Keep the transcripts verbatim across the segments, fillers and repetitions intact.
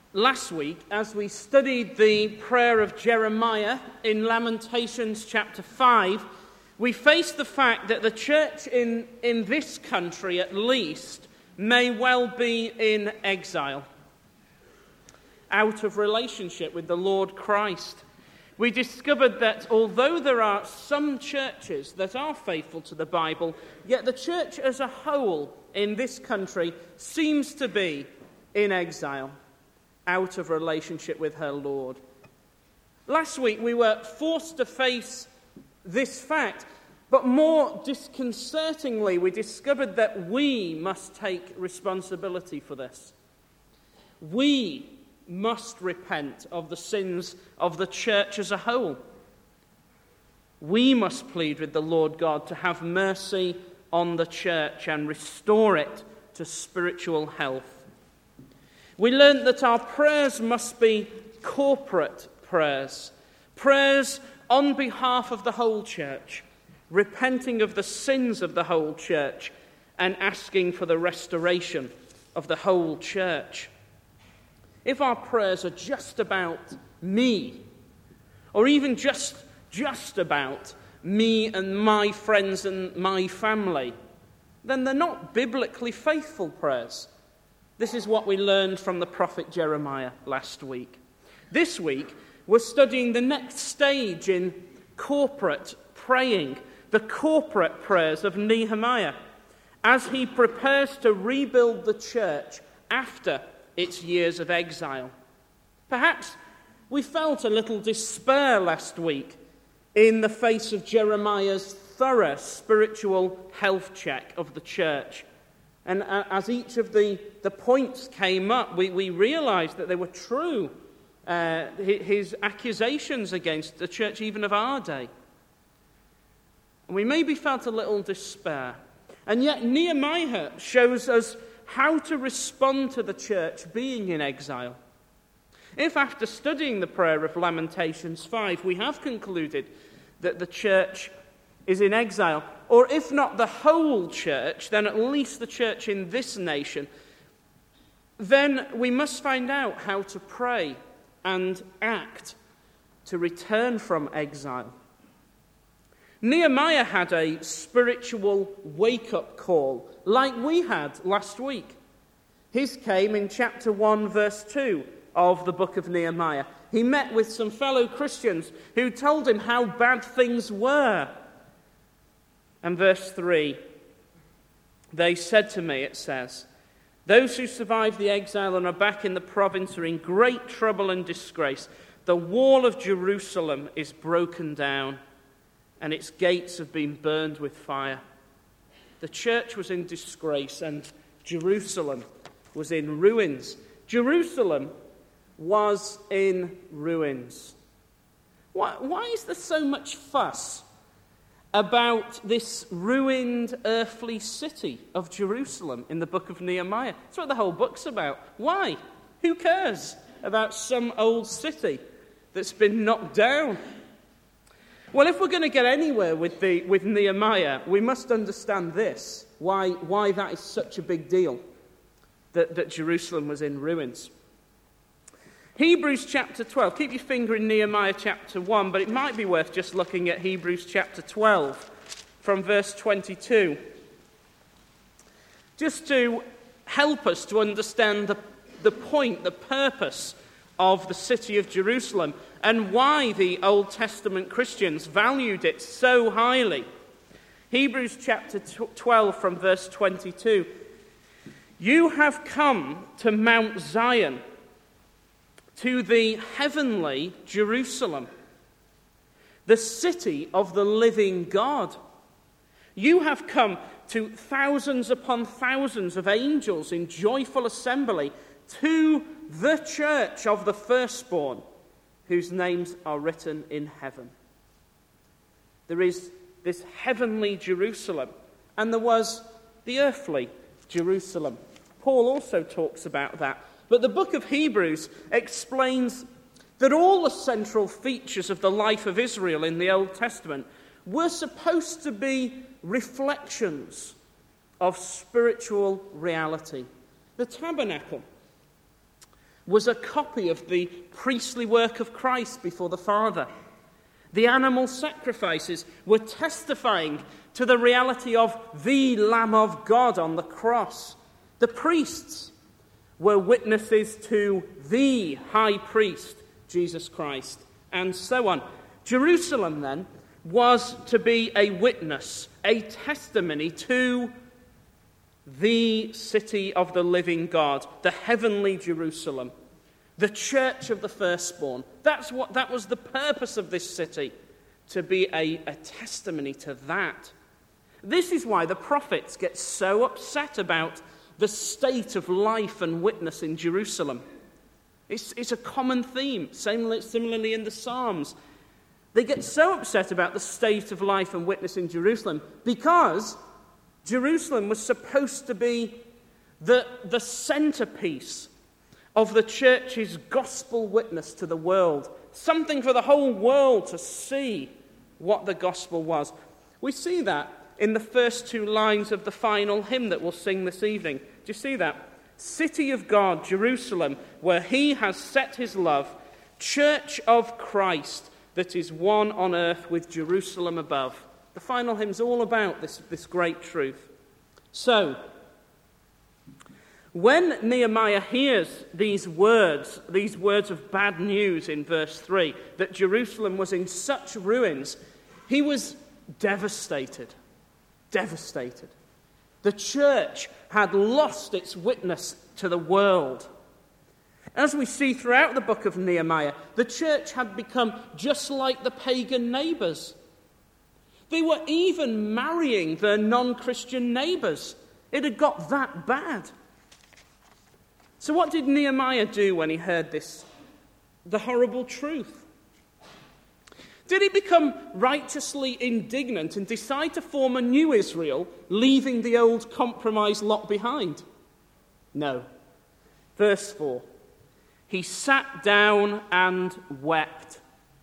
Last week, as we studied the prayer of Jeremiah in Lamentations chapter five, we faced the fact that the church in, in this country, at least, may well be in exile, out of relationship with the Lord Christ. We discovered that although there are some churches that are faithful to the Bible, yet the church as a whole in this country seems to be in exile, out of relationship with her Lord. Last week we were forced to face this fact, but more disconcertingly we discovered that we must take responsibility for this. We must repent of the sins of the church as a whole. We must plead with the Lord God to have mercy on the church and restore it to spiritual health. We learned that our prayers must be corporate prayers, prayers on behalf of the whole church, repenting of the sins of the whole church and asking for the restoration of the whole church. If our prayers are just about me, or even just, just about me and my friends and my family, then they're not biblically faithful prayers. This is what we learned from the prophet Jeremiah last week. This week, we're studying the next stage in corporate praying, the corporate prayers of Nehemiah, as he prepares to rebuild the church after its years of exile. Perhaps we felt a little despair last week in the face of Jeremiah's thorough spiritual health check of the church. And as each of the, the points came up, we, we realized that they were true, uh, his accusations against the church even of our day. And we maybe felt a little despair. And yet Nehemiah shows us how to respond to the church being in exile. If after studying the prayer of Lamentations five, we have concluded that the church is in exile, or if not the whole church, then at least the church in this nation, then we must find out how to pray and act to return from exile. Nehemiah had a spiritual wake-up call, like we had last week. His came in chapter one, verse two of the book of Nehemiah. He met with some fellow Christians who told him how bad things were. And verse three, they said to me, it says, those who survived the exile and are back in the province are in great trouble and disgrace. The wall of Jerusalem is broken down, and its gates have been burned with fire. The church was in disgrace, and Jerusalem was in ruins. Jerusalem was in ruins. Why, why is there so much fuss about this ruined earthly city of Jerusalem in the book of Nehemiah? That's what the whole book's about. Why? Who cares about some old city that's been knocked down? Well, if we're going to get anywhere with the with Nehemiah, we must understand this, why, why that is such a big deal, that, that Jerusalem was in ruins. Hebrews chapter twelve. Keep your finger in Nehemiah chapter one, but it might be worth just looking at Hebrews chapter twelve from verse twenty-two. Just to help us to understand the, the point, the purpose of the city of Jerusalem and why the Old Testament Christians valued it so highly. Hebrews chapter twelve from verse twenty-two. You have come to Mount Zion, to the heavenly Jerusalem, the city of the living God. You have come to thousands upon thousands of angels in joyful assembly, to the church of the firstborn, whose names are written in heaven. There is this heavenly Jerusalem, and there was the earthly Jerusalem. Paul also talks about that. But the book of Hebrews explains that all the central features of the life of Israel in the Old Testament were supposed to be reflections of spiritual reality. The tabernacle was a copy of the priestly work of Christ before the Father. The animal sacrifices were testifying to the reality of the Lamb of God on the cross. The priests were witnesses to the high priest, Jesus Christ, and so on. Jerusalem, then, was to be a witness, a testimony to the city of the living God, the heavenly Jerusalem, the church of the firstborn. That's what that was the purpose of this city, to be a, a testimony to that. This is why the prophets get so upset about the state of life and witness in Jerusalem. It's, it's a common theme, similarly in the Psalms. They get so upset about the state of life and witness in Jerusalem because Jerusalem was supposed to be the, the centerpiece of the church's gospel witness to the world, something for the whole world to see what the gospel was. We see that in the first two lines of the final hymn that we'll sing this evening. Do you see that? City of God, Jerusalem, where he has set his love, church of Christ that is one on earth with Jerusalem above. The final hymn's all about this, this great truth. So, when Nehemiah hears these words, these words of bad news in verse three, that Jerusalem was in such ruins, he was devastated. Devastated. The church had lost its witness to the world. As we see throughout the book of Nehemiah, the church had become just like the pagan neighbours. They were even marrying their non-Christian neighbours. It had got that bad. So what did Nehemiah do when he heard this, the horrible truth? Did he become righteously indignant and decide to form a new Israel, leaving the old compromised lot behind? No. Verse four. He sat down and wept.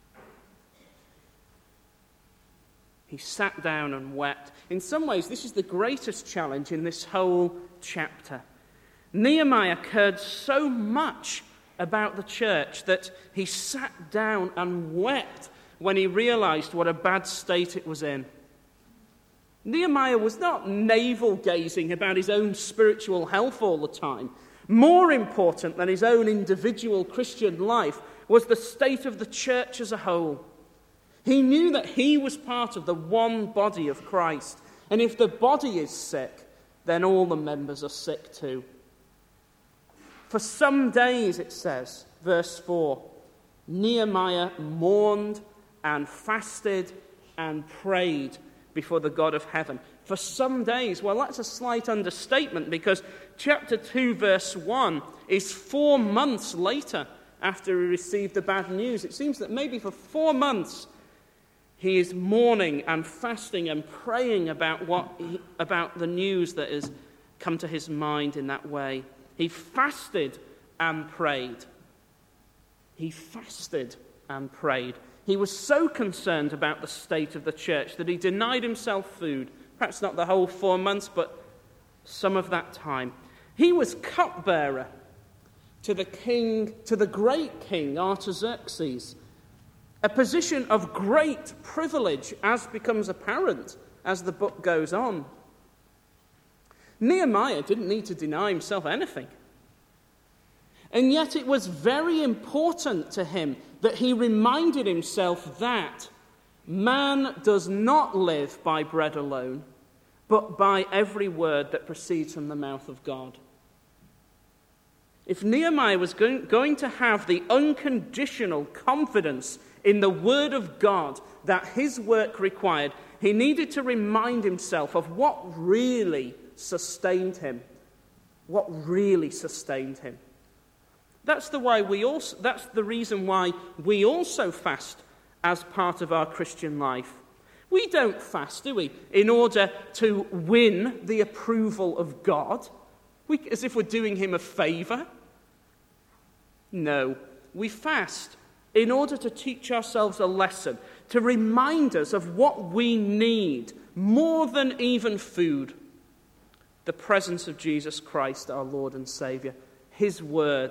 He sat down and wept. In some ways, this is the greatest challenge in this whole chapter. Nehemiah cared so much about the church that he sat down and wept when he realized what a bad state it was in. Nehemiah was not navel-gazing about his own spiritual health all the time. More important than his own individual Christian life was the state of the church as a whole. He knew that he was part of the one body of Christ, and if the body is sick, then all the members are sick too. For some days, it says, verse four, Nehemiah mourned and fasted and prayed before the God of heaven. For some days, well, that's a slight understatement because chapter two, verse one is four months later after he received the bad news. It seems that maybe for four months he is mourning and fasting and praying about what he, about the news that has come to his mind in that way. He fasted and prayed. He fasted and prayed. He was so concerned about the state of the church that he denied himself food. Perhaps not the whole four months, but some of that time. He was cupbearer to the king, to the great king Artaxerxes, a position of great privilege, as becomes apparent as the book goes on. Nehemiah didn't need to deny himself anything. And yet it was very important to him that he reminded himself that man does not live by bread alone, but by every word that proceeds from the mouth of God. If Nehemiah was going, going to have the unconditional confidence in the word of God that his work required, he needed to remind himself of what really sustained him. What really sustained him. That's the why we also that's the reason why we also fast as part of our Christian life. We don't fast, do we, in order to win the approval of God, we, as if we're doing him a favor. No, we fast in order to teach ourselves a lesson, to remind us of what we need more than even food. The presence of Jesus Christ, our Lord and Saviour, his word,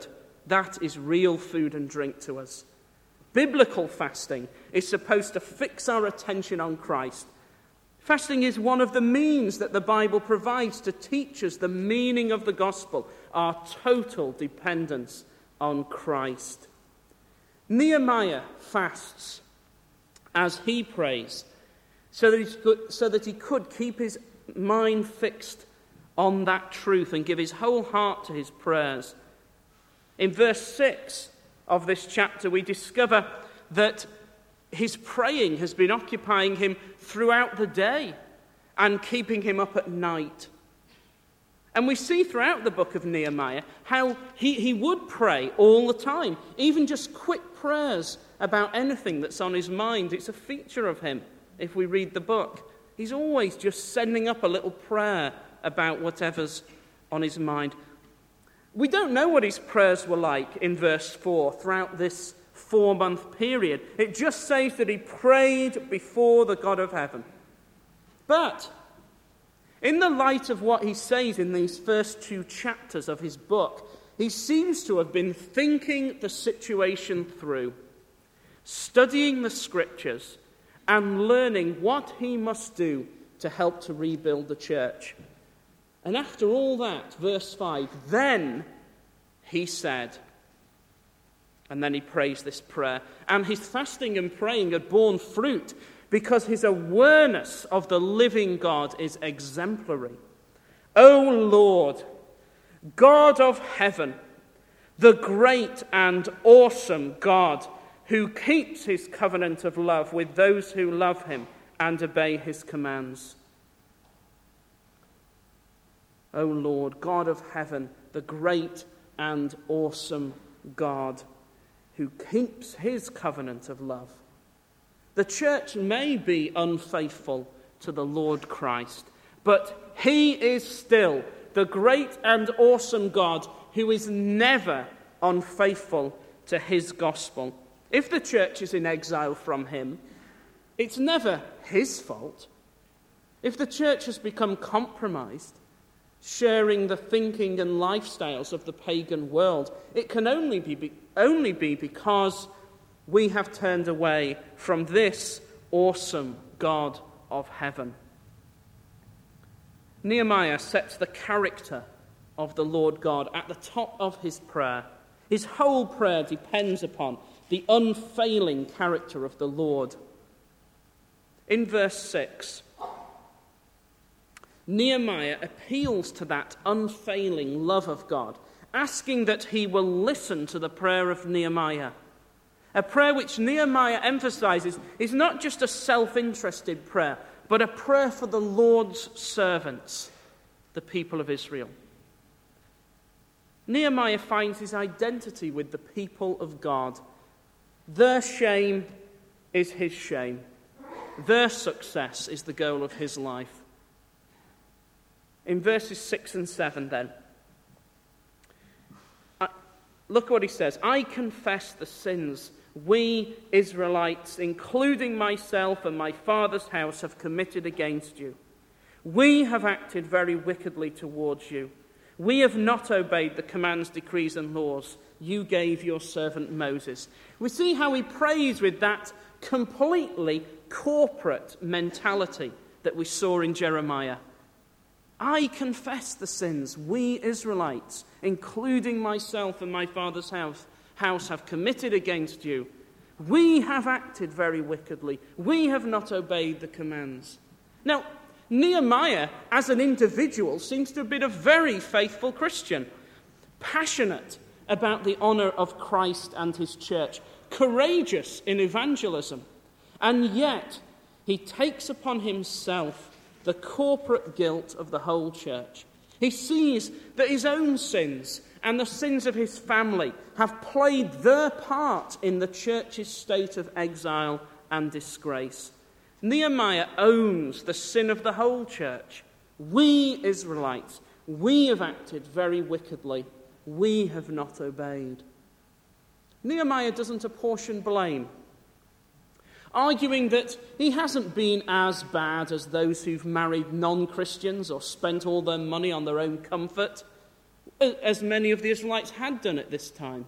That is real food and drink to us. Biblical fasting is supposed to fix our attention on Christ. Fasting is one of the means that the Bible provides to teach us the meaning of the gospel, our total dependence on Christ. Nehemiah fasts as he prays, so that he could, so that he could keep his mind fixed on that truth and give his whole heart to his prayers. In verse six of this chapter, we discover that his praying has been occupying him throughout the day and keeping him up at night. And we see throughout the book of Nehemiah how he, he would pray all the time, even just quick prayers about anything that's on his mind. It's a feature of him if we read the book. He's always just sending up a little prayer about whatever's on his mind. We don't know what his prayers were like in verse four throughout this four-month period. It just says that he prayed before the God of heaven. But in the light of what he says in these first two chapters of his book, he seems to have been thinking the situation through, studying the scriptures, and learning what he must do to help to rebuild the church. And after all that, verse five, then he said, and then he prays this prayer. And his fasting and praying had borne fruit because his awareness of the living God is exemplary. O Lord, God of heaven, the great and awesome God who keeps his covenant of love with those who love him and obey his commands. O Lord, God of heaven, the great and awesome God who keeps his covenant of love. The church may be unfaithful to the Lord Christ, but he is still the great and awesome God who is never unfaithful to his gospel. If the church is in exile from him, it's never his fault. If the church has become compromised, sharing the thinking and lifestyles of the pagan world, it can only be, only be because we have turned away from this awesome God of heaven. Nehemiah sets the character of the Lord God at the top of his prayer. His whole prayer depends upon the unfailing character of the Lord. In verse six, Nehemiah appeals to that unfailing love of God, asking that he will listen to the prayer of Nehemiah. A prayer which Nehemiah emphasizes is not just a self-interested prayer, but a prayer for the Lord's servants, the people of Israel. Nehemiah finds his identity with the people of God. Their shame is his shame. Their success is the goal of his life. In verses six and seven then, uh, look what he says. I confess the sins we Israelites, including myself and my father's house, have committed against you. We have acted very wickedly towards you. We have not obeyed the commands, decrees, and laws you gave your servant Moses. We see how he prays with that completely corporate mentality that we saw in Jeremiah. I confess the sins we Israelites, including myself and my father's house, house, have committed against you. We have acted very wickedly. We have not obeyed the commands. Now, Nehemiah, as an individual, seems to have been a very faithful Christian, passionate about the honor of Christ and his church, courageous in evangelism, and yet he takes upon himself the corporate guilt of the whole church. He sees that his own sins and the sins of his family have played their part in the church's state of exile and disgrace. Nehemiah owns the sin of the whole church. We Israelites, we have acted very wickedly. We have not obeyed. Nehemiah doesn't apportion blame, arguing that he hasn't been as bad as those who've married non-Christians or spent all their money on their own comfort, as many of the Israelites had done at this time.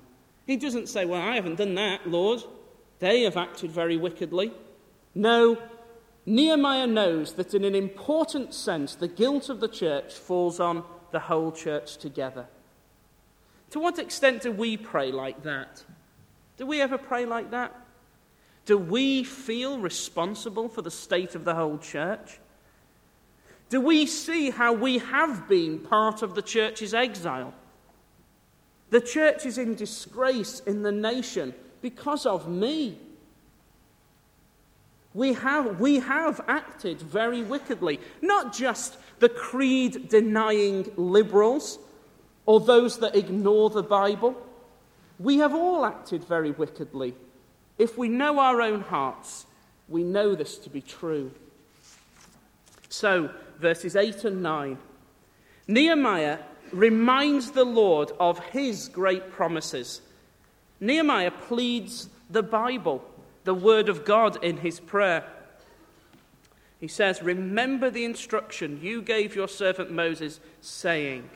He doesn't say, well, I haven't done that, Lord. They have acted very wickedly. No, Nehemiah knows that in an important sense, the guilt of the church falls on the whole church together. To what extent do we pray like that? Do we ever pray like that? Do we feel responsible for the state of the whole church? Do we see how we have been part of the church's exile? The church is in disgrace in the nation because of me. We have, we have acted very wickedly. Not just the creed-denying liberals or those that ignore the Bible. We have all acted very wickedly. If we know our own hearts, we know this to be true. So, verses eight and nine. Nehemiah reminds the Lord of his great promises. Nehemiah pleads the Bible, the word of God, in his prayer. He says, remember the instruction you gave your servant Moses, saying.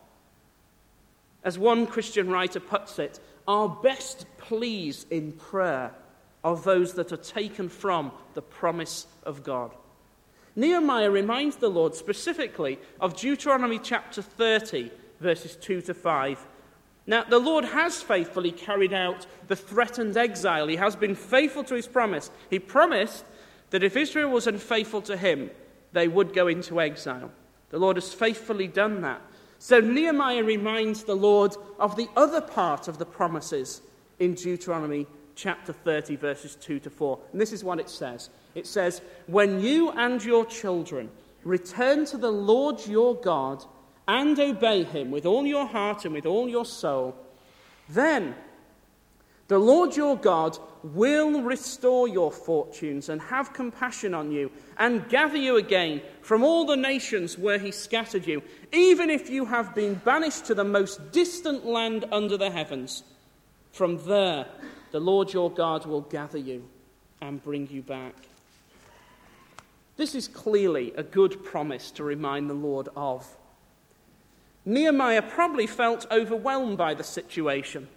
As one Christian writer puts it, our best pleas in prayer are those that are taken from the promise of God. Nehemiah reminds the Lord specifically of Deuteronomy chapter thirty, verses two to five. Now, the Lord has faithfully carried out the threatened exile. He has been faithful to his promise. He promised that if Israel was unfaithful to him, they would go into exile. The Lord has faithfully done that. So Nehemiah reminds the Lord of the other part of the promises in Deuteronomy chapter thirty, verses two to four. And this is what it says. It says, when you and your children return to the Lord your God and obey him with all your heart and with all your soul, then the Lord your God will restore your fortunes and have compassion on you and gather you again from all the nations where he scattered you, even if you have been banished to the most distant land under the heavens. From there, the Lord your God will gather you and bring you back. This is clearly a good promise to remind the Lord of. Nehemiah probably felt overwhelmed by the situation.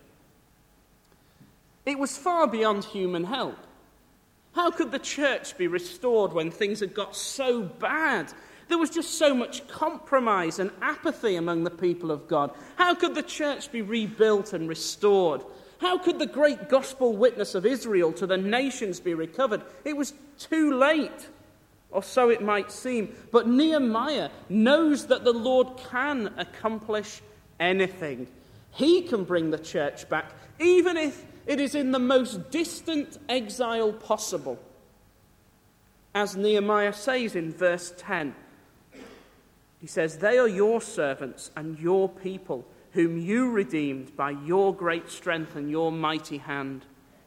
It was far beyond human help. How could the church be restored when things had got so bad? There was just so much compromise and apathy among the people of God. How could the church be rebuilt and restored? How could the great gospel witness of Israel to the nations be recovered? It was too late, or so it might seem. But Nehemiah knows that the Lord can accomplish anything. He can bring the church back, even if it is in the most distant exile possible. As Nehemiah says in verse ten, he says, they are your servants and your people, whom you redeemed by your great strength and your mighty hand.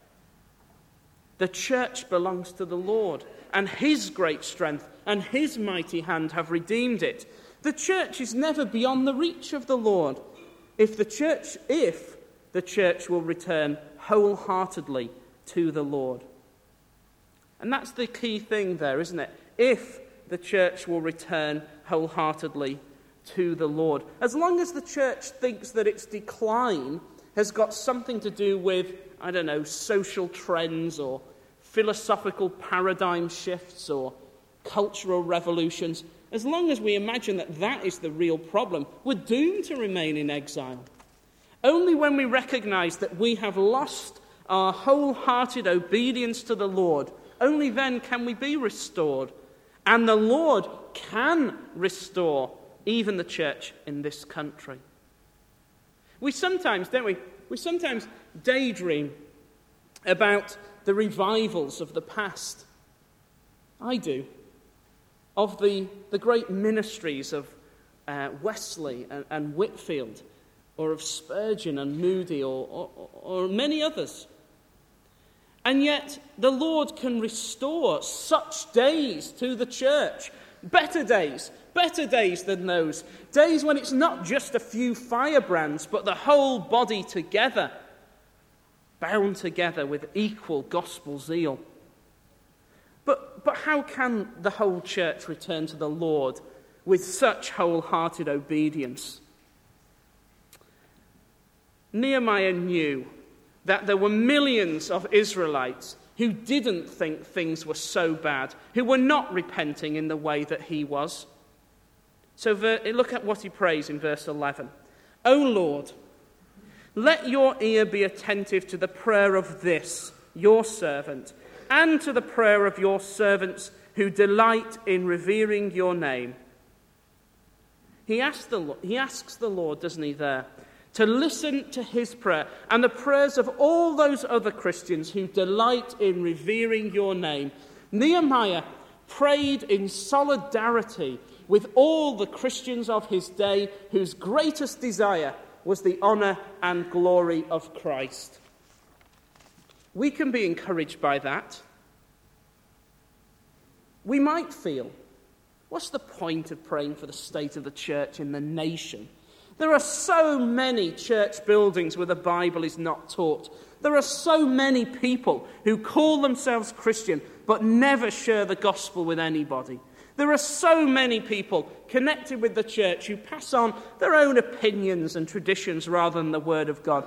The church belongs to the Lord, and his great strength and his mighty hand have redeemed it. The church is never beyond the reach of the Lord, if the church, if the church will return wholeheartedly to the Lord. And that's the key thing there, isn't it? If the church will return wholeheartedly to the Lord. As long as the church thinks that its decline has got something to do with, I don't know, social trends or philosophical paradigm shifts or cultural revolutions, as long as we imagine that that is the real problem, we're doomed to remain in exile. Only when we recognize that we have lost our wholehearted obedience to the Lord, only then can we be restored. And the Lord can restore even the church in this country. We sometimes, don't we, we sometimes daydream about the revivals of the past. I do. Of the, the great ministries of uh, Wesley and, and Whitfield, or of Spurgeon and Moody, or, or, or many others. And yet the Lord can restore such days to the church. Better days, better days than those. Days when it's not just a few firebrands, but the whole body together, bound together with equal gospel zeal. But, but how can the whole church return to the Lord with such wholehearted obedience? Nehemiah knew that there were millions of Israelites who didn't think things were so bad, who were not repenting in the way that he was. So look at what he prays in verse eleven. O Lord, let your ear be attentive to the prayer of this, your servant, and to the prayer of your servants who delight in revering your name. He asks the, he asks the Lord, doesn't he, there, to listen to his prayer and the prayers of all those other Christians who delight in revering your name. Nehemiah prayed in solidarity with all the Christians of his day whose greatest desire was the honour and glory of Christ. We can be encouraged by that. We might feel, what's the point of praying for the state of the church in the nation? There are so many church buildings where the Bible is not taught. There are so many people who call themselves Christian but never share the gospel with anybody. There are so many people connected with the church who pass on their own opinions and traditions rather than the word of God.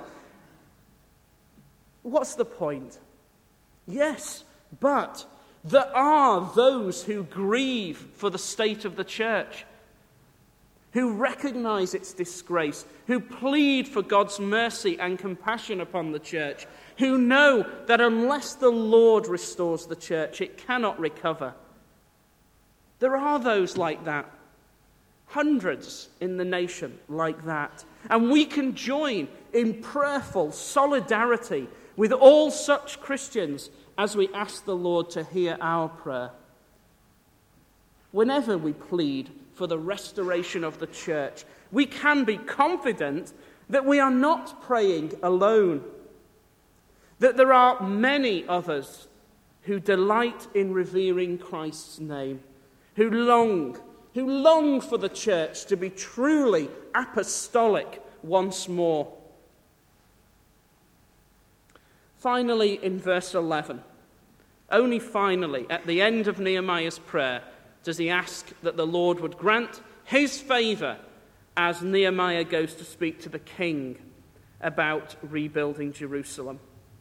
What's the point? Yes, but there are those who grieve for the state of the church, who recognize its disgrace, who plead for God's mercy and compassion upon the church, who know that unless the Lord restores the church, it cannot recover. There are those like that, hundreds in the nation like that, and we can join in prayerful solidarity with all such Christians as we ask the Lord to hear our prayer. Whenever we plead for the restoration of the church, we can be confident that we are not praying alone, that there are many others who delight in revering Christ's name, who long, who long for the church to be truly apostolic once more. Finally, in verse eleven, only finally, at the end of Nehemiah's prayer, does he ask that the Lord would grant his favour as Nehemiah goes to speak to the king about rebuilding Jerusalem.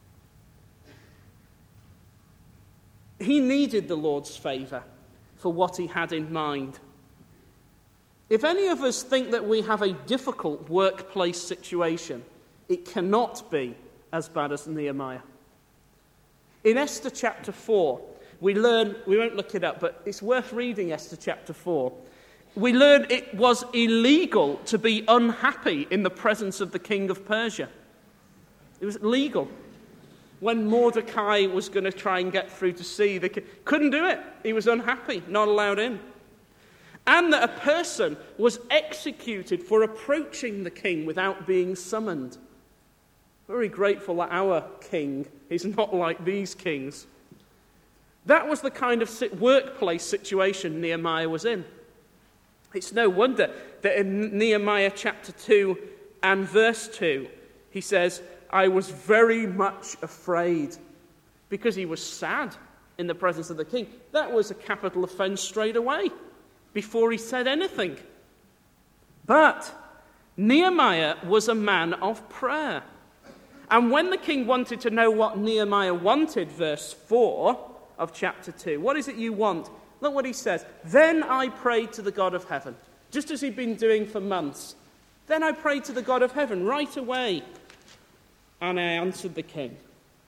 He needed the Lord's favour for what he had in mind. If any of us think that we have a difficult workplace situation, it cannot be as bad as Nehemiah. In Esther chapter four, we learn, we won't look it up, but it's worth reading Esther chapter four. We learn it was illegal to be unhappy in the presence of the king of Persia. It was legal. When Mordecai was going to try and get through to see, they couldn't do it. He was unhappy, not allowed in. And that a person was executed for approaching the king without being summoned. Very grateful that our king is not like these kings. That was the kind of workplace situation Nehemiah was in. It's no wonder that in Nehemiah chapter two and verse two, he says, I was very much afraid, because he was sad in the presence of the king. That was a capital offence straight away, before he said anything. But Nehemiah was a man of prayer. And when the king wanted to know what Nehemiah wanted, verse four of chapter two, what is it you want? Look what he says. Then I prayed to the God of heaven, just as he'd been doing for months. Then I prayed to the God of heaven right away, and I answered the king.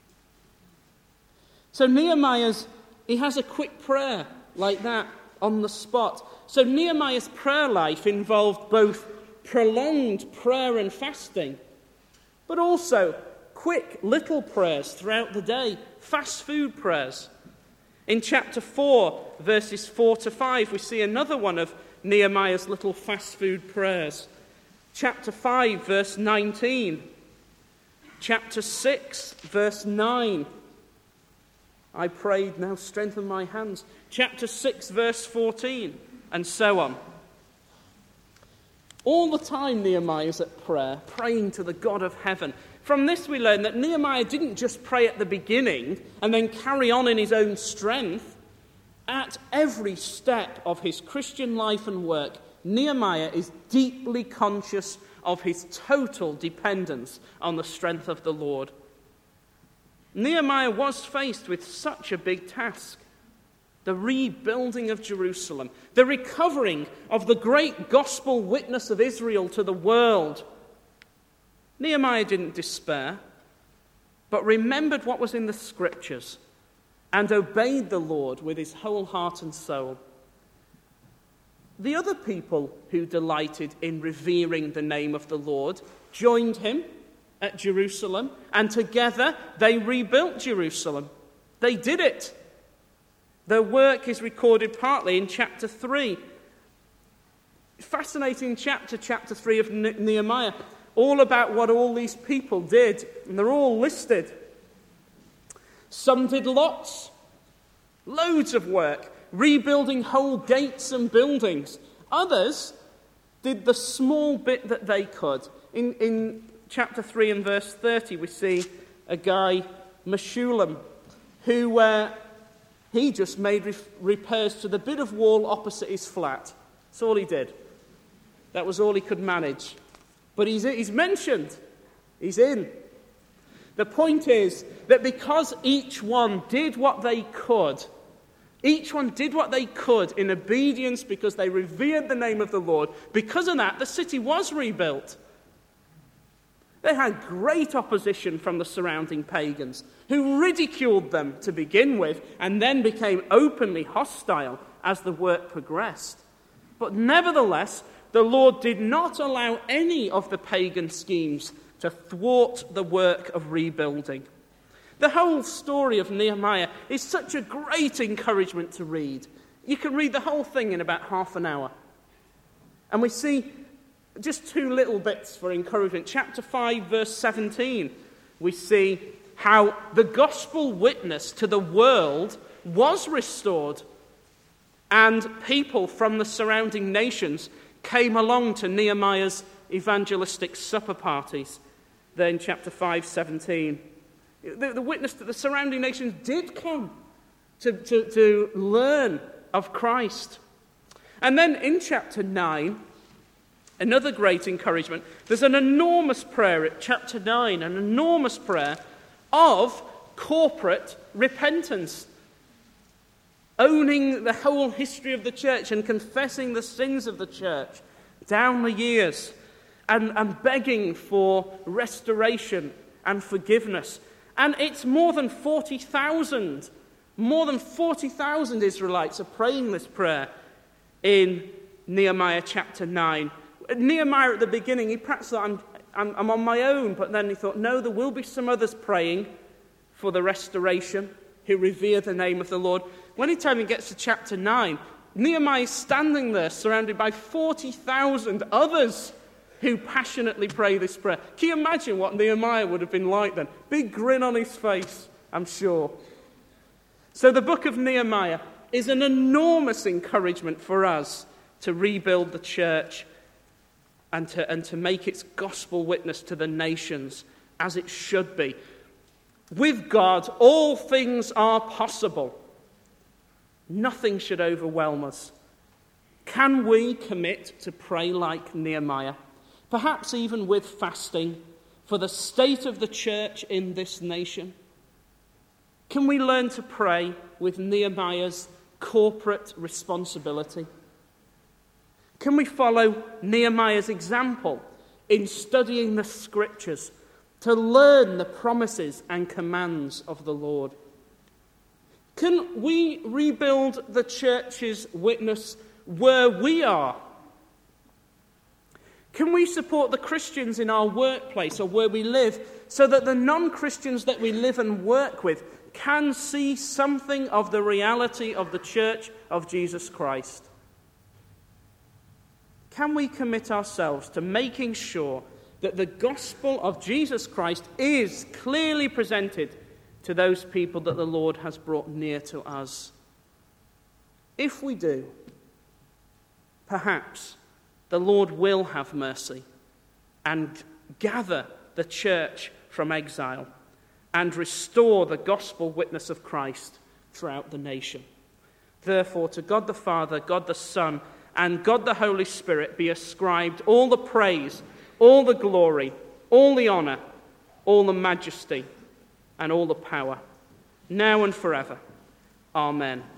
So Nehemiah's, he has a quick prayer like that on the spot. So Nehemiah's prayer life involved both prolonged prayer and fasting, but also quick little prayers throughout the day, fast food prayers. In chapter four, verses four to five, we see another one of Nehemiah's little fast food prayers. Chapter five, verse nineteen. Chapter six, verse nine. I prayed, now strengthen my hands. Chapter six, verse fourteen, and so on. All the time Nehemiah's at prayer, praying to the God of heaven. From this we learn that Nehemiah didn't just pray at the beginning and then carry on in his own strength. At every step of his Christian life and work, Nehemiah is deeply conscious of his total dependence on the strength of the Lord. Nehemiah was faced with such a big task. The rebuilding of Jerusalem, the recovering of the great gospel witness of Israel to the world. Nehemiah didn't despair, but remembered what was in the scriptures and obeyed the Lord with his whole heart and soul. The other people who delighted in revering the name of the Lord joined him at Jerusalem, and together they rebuilt Jerusalem. They did it. Their work is recorded partly in chapter three. Fascinating chapter, chapter three of Nehemiah, all about what all these people did, and they're all listed. Some did lots, loads of work, rebuilding whole gates and buildings. Others did the small bit that they could. In, in chapter three and verse thirty, we see a guy, Meshullam, who uh, he just made re- repairs to the bit of wall opposite his flat. That's all he did. That was all he could manage. But he's, he's mentioned. He's in. The point is that because each one did what they could, each one did what they could in obedience because they revered the name of the Lord, because of that, the city was rebuilt. They had great opposition from the surrounding pagans, who ridiculed them to begin with and then became openly hostile as the work progressed. But nevertheless, the Lord did not allow any of the pagan schemes to thwart the work of rebuilding. The whole story of Nehemiah is such a great encouragement to read. You can read the whole thing in about half an hour. And we see just two little bits for encouragement. Chapter five, verse seventeen, we see how the gospel witness to the world was restored, and people from the surrounding nations came along to Nehemiah's evangelistic supper parties. There in chapter five, seventeen. The, the witness that the surrounding nations did come to, to, to learn of Christ. And then in chapter nine, another great encouragement. There's an enormous prayer at chapter nine, an enormous prayer of corporate repentance. Owning the whole history of the church and confessing the sins of the church down the years and, and begging for restoration and forgiveness. And it's more than forty thousand, more than forty thousand Israelites are praying this prayer in Nehemiah chapter nine. Nehemiah at the beginning, he perhaps thought, I'm, I'm, I'm on my own, but then he thought, no, there will be some others praying for the restoration who revere the name of the Lord. When he time he gets to chapter nine, Nehemiah is standing there surrounded by forty thousand others who passionately pray this prayer. Can you imagine what Nehemiah would have been like then? Big grin on his face, I'm sure. So the book of Nehemiah is an enormous encouragement for us to rebuild the church and to, and to make its gospel witness to the nations as it should be. With God, all things are possible. Nothing should overwhelm us. Can we commit to pray like Nehemiah? Perhaps even with fasting for the state of the church in this nation? Can we learn to pray with Nehemiah's corporate responsibility? Can we follow Nehemiah's example in studying the scriptures to learn the promises and commands of the Lord? Can we rebuild the church's witness where we are? Can we support the Christians in our workplace or where we live so that the non-Christians that we live and work with can see something of the reality of the church of Jesus Christ? Can we commit ourselves to making sure that the gospel of Jesus Christ is clearly presented to those people that the Lord has brought near to us? If we do, perhaps the Lord will have mercy and gather the church from exile and restore the gospel witness of Christ throughout the nation. Therefore, to God the Father, God the Son, and God the Holy Spirit be ascribed all the praise, all the glory, all the honor, all the majesty, and all the power, now and forever. Amen.